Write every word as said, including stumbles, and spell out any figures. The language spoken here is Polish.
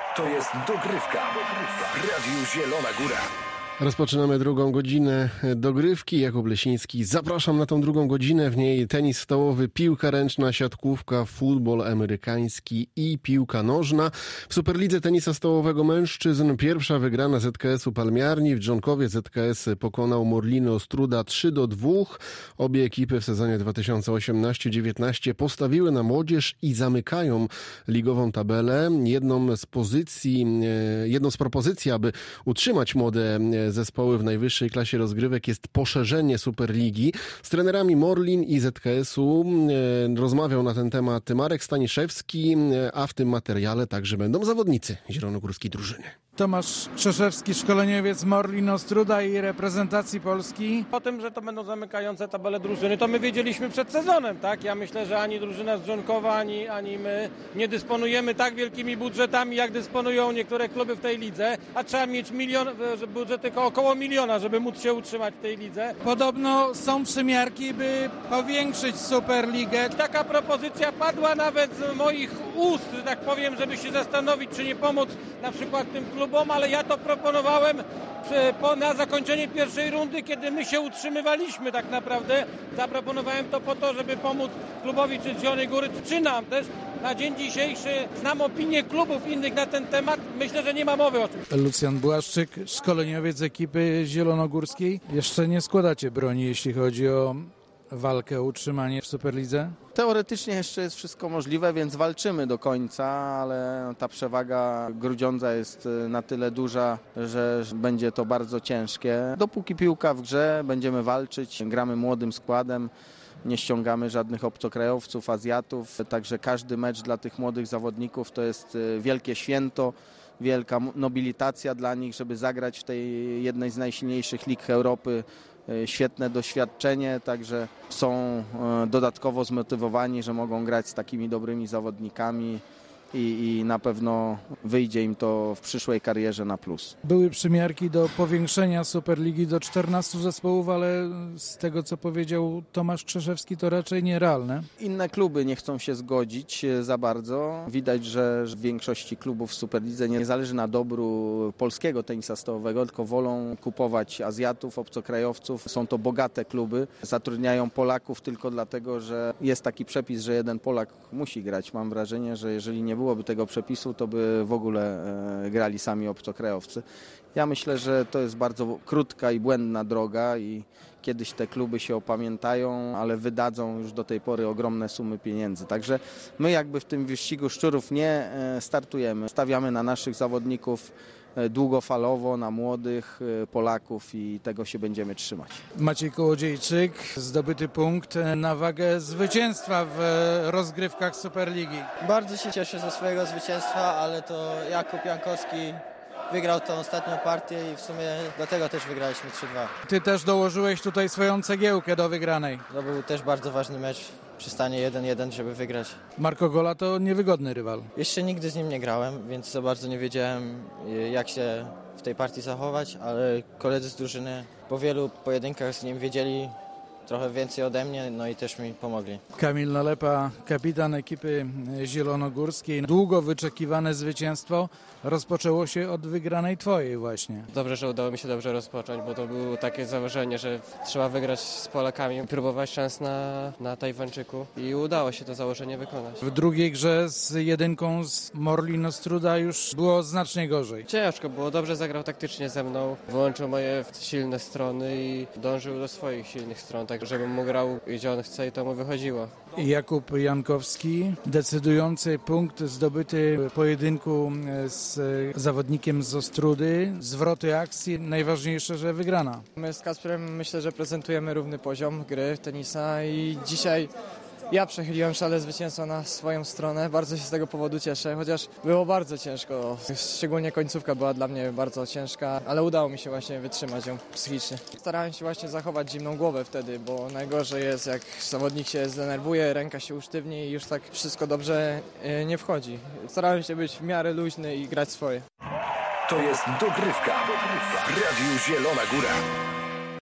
To jest dogrywka w Radiu Zielona Góra. Rozpoczynamy drugą godzinę dogrywki. Jakub Lesiński. Zapraszam na tą drugą godzinę. W niej tenis stołowy, piłka ręczna, siatkówka, futbol amerykański i piłka nożna. W Superlidze tenisa stołowego mężczyzn pierwsza wygrana Z K S u Palmiarni. W Dżonkowie Z K S pokonał Morliny Ostróda trzy do dwóch. Obie ekipy w sezonie dwa tysiące osiemnaście dziewiętnaście postawiły na młodzież i zamykają ligową tabelę. Jedną z pozycji, jedną z propozycji, aby utrzymać młode zespoły w najwyższej klasie rozgrywek jest poszerzenie Superligi. Z trenerami Morlin i Z K S u rozmawiał na ten temat Marek Staniszewski, a w tym materiale także będą zawodnicy zielonogórskiej drużyny. Tomasz Krzeszewski, szkoleniowiec Morlin Ostróda i reprezentacji Polski. O tym, że to będą zamykające tabele drużyny, to my wiedzieliśmy przed sezonem, tak? Ja myślę, że ani drużyna z Dżonkowa, ani, ani my nie dysponujemy tak wielkimi budżetami, jak dysponują niektóre kluby w tej lidze, a trzeba mieć milion, budżet tylko około miliona, żeby móc się utrzymać w tej lidze. Podobno są przymiarki, by powiększyć Superligę. Taka propozycja padła nawet z moich ust, że tak powiem, żeby się zastanowić, czy nie pomóc na przykład tym klubom, ale ja to proponowałem na zakończenie pierwszej rundy, kiedy my się utrzymywaliśmy tak naprawdę. Zaproponowałem to po to, żeby pomóc klubowi czy z Zielonej Góry, czy nam też. Na dzień dzisiejszy znam opinię klubów innych na ten temat. Myślę, że nie ma mowy o tym. Lucjan Błaszczyk, szkoleniowiec ekipy zielonogórskiej. Jeszcze nie składacie broni, jeśli chodzi o walkę o utrzymanie w Superlidze? Teoretycznie jeszcze jest wszystko możliwe, więc walczymy do końca, ale ta przewaga Grudziądza jest na tyle duża, że będzie to bardzo ciężkie. Dopóki piłka w grze, będziemy walczyć, gramy młodym składem, nie ściągamy żadnych obcokrajowców, Azjatów, także każdy mecz dla tych młodych zawodników to jest wielkie święto, wielka nobilitacja dla nich, żeby zagrać w tej jednej z najsilniejszych lig Europy. Świetne doświadczenie, także są dodatkowo zmotywowani, że mogą grać z takimi dobrymi zawodnikami i, i na pewno wyjdzie im to w przyszłej karierze na plus. Były przymiarki do powiększenia Superligi do czternastu zespołów, ale z tego, co powiedział Tomasz Krzeszewski, to raczej nierealne. Inne kluby nie chcą się zgodzić za bardzo. Widać, że w większości klubów w Superlidze nie zależy na dobru polskiego tenisa stołowego, tylko wolą kupować Azjatów, obcokrajowców. Są to bogate kluby, zatrudniają Polaków tylko dlatego, że jest taki przepis, że jeden Polak musi grać. Mam wrażenie, że jeżeli nie byłoby tego przepisu, to by w ogóle e, grali sami obcokrajowcy. Ja myślę, że to jest bardzo krótka i błędna droga i kiedyś te kluby się opamiętają, ale wydadzą już do tej pory ogromne sumy pieniędzy. Także my jakby w tym wyścigu szczurów nie e, startujemy. Stawiamy na naszych zawodników długofalowo, na młodych Polaków i tego się będziemy trzymać. Maciej Kołodziejczyk, zdobyty punkt na wagę zwycięstwa w rozgrywkach Superligi. Bardzo się cieszę ze swojego zwycięstwa, ale to Jakub Jankowski wygrał tą ostatnią partię i w sumie dlatego też wygraliśmy trzy dwa. Ty też dołożyłeś tutaj swoją cegiełkę do wygranej. To był też bardzo ważny mecz przy stanie jeden jeden, żeby wygrać. Marco Gola to niewygodny rywal. Jeszcze nigdy z nim nie grałem, więc za bardzo nie wiedziałem, jak się w tej partii zachować, ale koledzy z drużyny po wielu pojedynkach z nim wiedzieli trochę więcej ode mnie, no i też mi pomogli. Kamil Nalepa, kapitan ekipy zielonogórskiej. Długo wyczekiwane zwycięstwo rozpoczęło się od wygranej twojej właśnie. Dobrze, że udało mi się dobrze rozpocząć, bo to było takie założenie, że trzeba wygrać z Polakami, próbować szans na, na Tajwańczyku i udało się to założenie wykonać. W drugiej grze z jedynką z Morlin Ostróda już było znacznie gorzej. Ciężko było, dobrze zagrał taktycznie ze mną, wyłączył moje silne strony i dążył do swoich silnych stron, tak żebym mu grał gdzie on chce i to mu wychodziło. Jakub Jankowski, decydujący punkt zdobyty w pojedynku z zawodnikiem z Ostródy, zwroty akcji, najważniejsze, że wygrana. My z Kasprem myślę, że prezentujemy równy poziom gry tenisa i dzisiaj ja przechyliłem szale zwycięstwa na swoją stronę. Bardzo się z tego powodu cieszę, chociaż było bardzo ciężko. Szczególnie końcówka była dla mnie bardzo ciężka, ale udało mi się właśnie wytrzymać ją psychicznie. Starałem się właśnie zachować zimną głowę wtedy, bo najgorzej jest, jak zawodnik się zdenerwuje, ręka się usztywni i już tak wszystko dobrze nie wchodzi. Starałem się być w miarę luźny i grać swoje. To jest dogrywka w Radiu Zielona Góra.